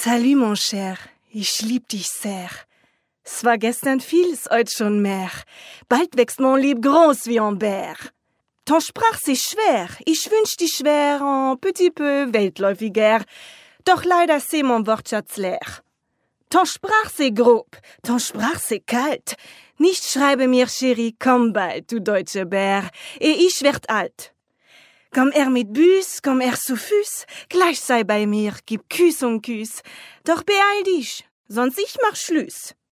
Salut, mon cher, ich lieb dich sehr. Es war gestern viel, es heut schon mehr. Bald wächst mon Lieb groß wie ein Bär. Ton Sprach c'est schwer, ich wünsch dich schwer, un petit peu weltläufiger. Doch leider c'est mon Wortschatz leer. Ton Sprach c'est grob, ton Sprach c'est kalt. Nicht schreibe mir, Chérie, komm bald, du deutsche Bär, ich werd alt. Komm mit Büs, komm zu Füß, gleich sei bei mir, gib Küss um Küss. Doch beeil dich, sonst ich mach Schluss.